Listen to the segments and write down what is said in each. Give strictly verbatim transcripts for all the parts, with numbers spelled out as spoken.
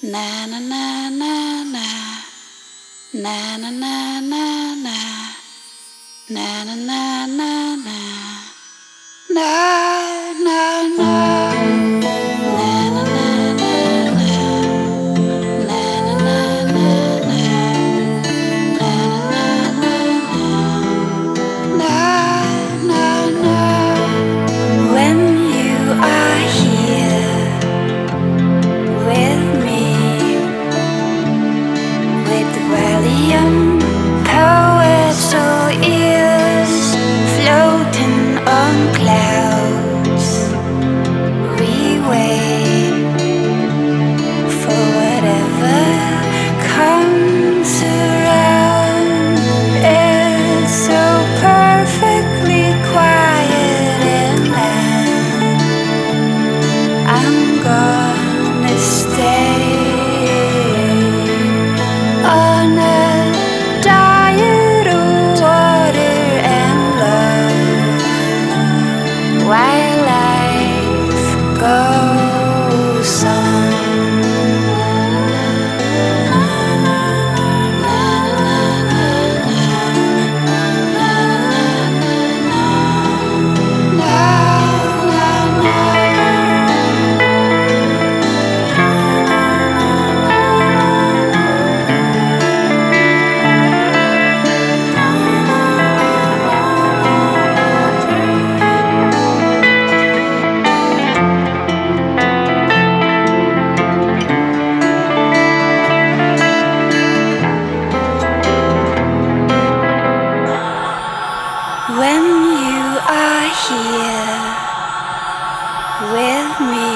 Na na na na na na na na na na na na na na na na na na poets or ears floating on clouds. We wait for whatever comes around. It's so perfectly quiet and I'm gonna stay on a diet of water and love while life goes on. When you are here with me,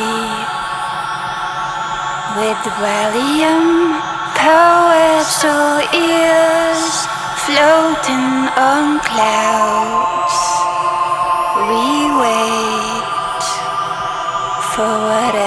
with Valium, poets or ears floating on clouds, we wait for whatever